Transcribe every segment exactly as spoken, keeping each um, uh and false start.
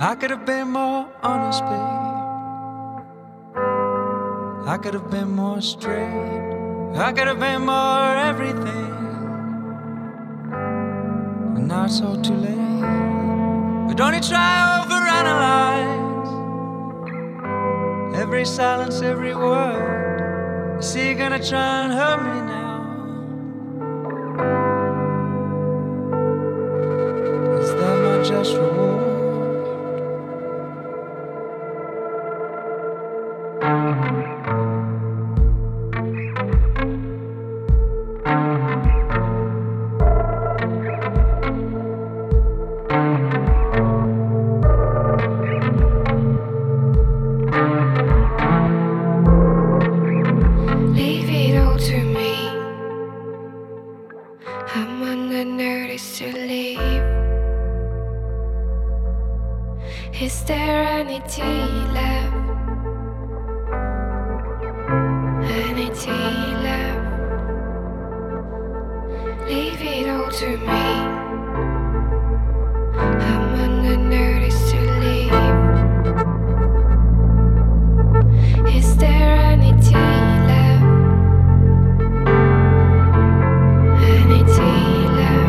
I could have been more honest, babe. I could have been more straight. I could have been more everything. But now it's all too late. But don't you try overanalyze every silence, every word. I see you're gonna try and hurt me now. Is that my just reward? Leave it all to me. I'm on the notice to leave. Is there any tea left? Any tea left? Leave it all to me. I'm on the notice to leave. Is there any tea left? Any tea left?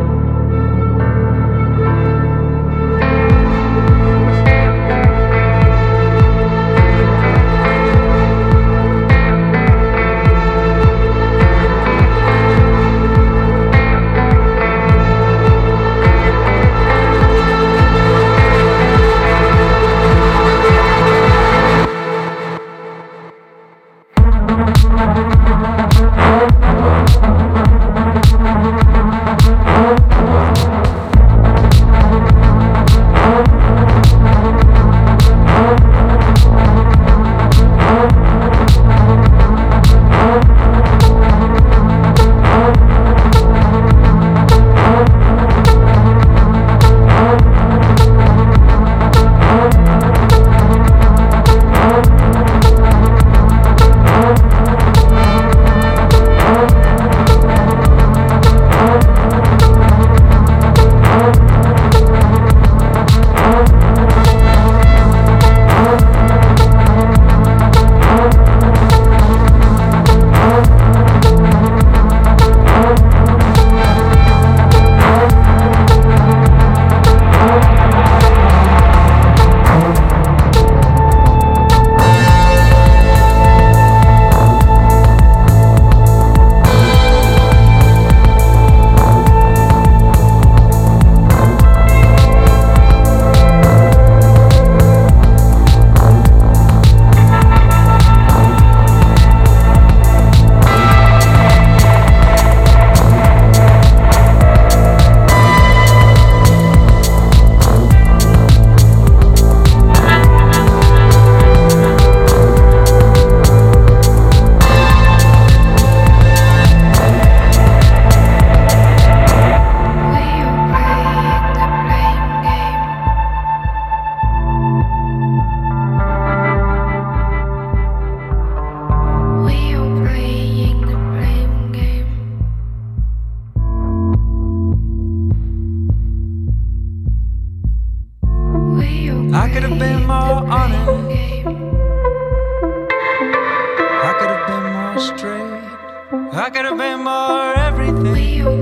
I could have been more honest. I could have been more straight. I could have been more everything.